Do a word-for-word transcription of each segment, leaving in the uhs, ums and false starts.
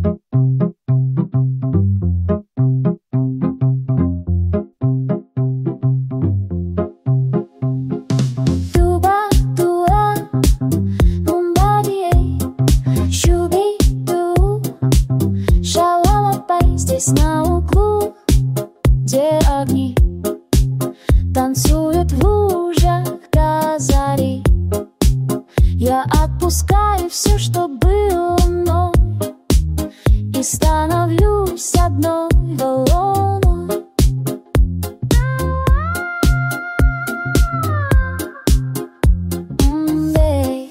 Здесь на углу, где огни танцуют в лужах до зари. Я отпускаю все, что было мной, и становлюсь одной волной. М-эй.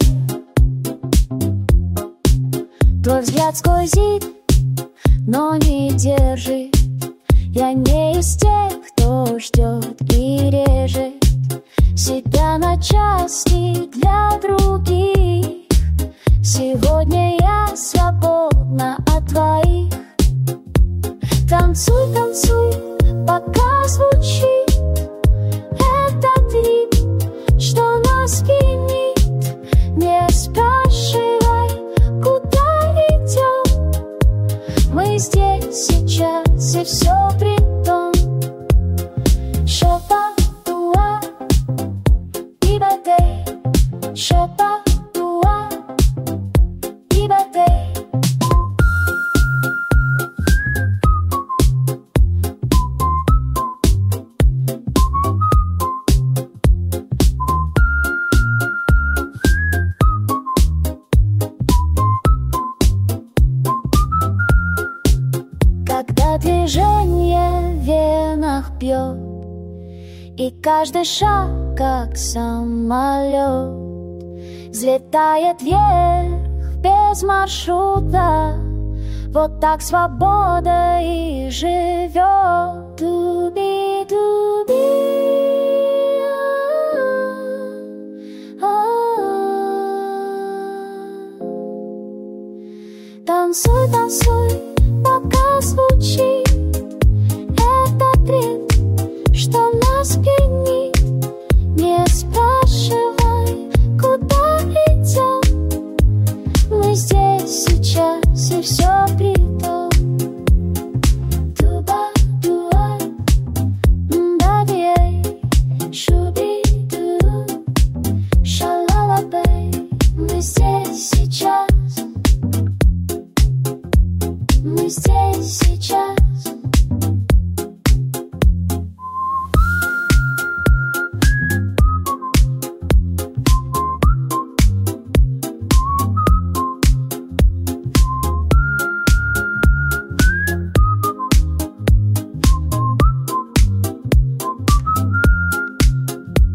Твой взгляд сквозит, но не держит. Я не из тех, кто ждет и режет себя на части для других. Сегодня я свободна от твоих. Танцуй, танцуй, пока звучит этот ритм, что нас пьянит. Не спрашивай, куда идем. Мы здесь сейчас, и все при том. Шопа туа, ибадей. Шопа туа, ибадей. Когда движение в венах бьет, и каждый шаг как самолет взлетает вверх без маршрута. Вот так свобода и живет. Дуби-дуби. Танцуй, танцуй, пока звучит этот ритм, что нас пьянит. Не спрашивай, куда идем. Мы здесь сейчас, и все при том. Туба-дуа, мбадией, шуби-ду, шалалабей. Мы здесь сейчас. Мы здесь сейчас.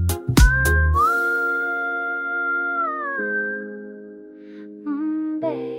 Babe.